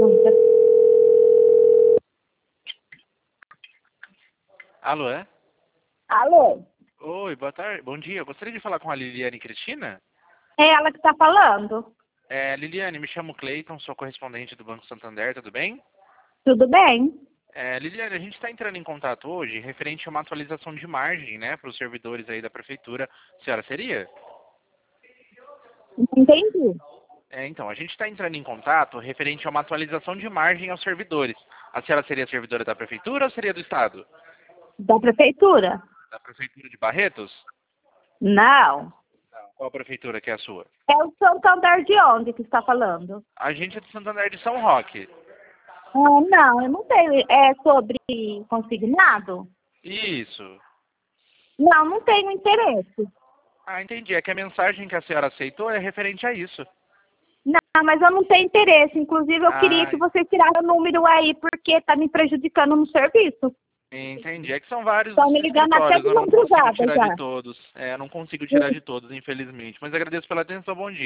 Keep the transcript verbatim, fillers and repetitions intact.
Não. Alô, é? Alô? Oi, boa tarde. Bom dia. Eu gostaria de falar com a Liliane Cristina. É ela que está falando? É, Liliane, me chamo Cleiton, sou correspondente do Banco Santander, tudo bem? Tudo bem? É, Liliane, a gente está entrando em contato hoje referente a uma atualização de margem, né, para os servidores aí da prefeitura. A senhora seria? Não entendi. É, então, a gente está entrando em contato referente a uma atualização de margem aos servidores. A senhora seria servidora da prefeitura ou seria do Estado? Da prefeitura? Da prefeitura de Barretos? Não. Qual prefeitura que é a sua? É o Santander de onde que está falando? A gente é do Santander de São Roque. Ah, não, eu não tenho. É sobre consignado? Isso. Não, não tenho interesse. Ah, entendi. É que a mensagem que a senhora aceitou é referente a isso. Não, mas eu não tenho interesse. Inclusive, eu queria Ah, que você tirasse o número aí, porque está me prejudicando no serviço. entendi. É que são vários Estão os me ligando até escritórios, de eu não consigo madrugada tirar de já. todos. É, eu não consigo tirar de todos, infelizmente. Mas agradeço pela atenção, bom dia.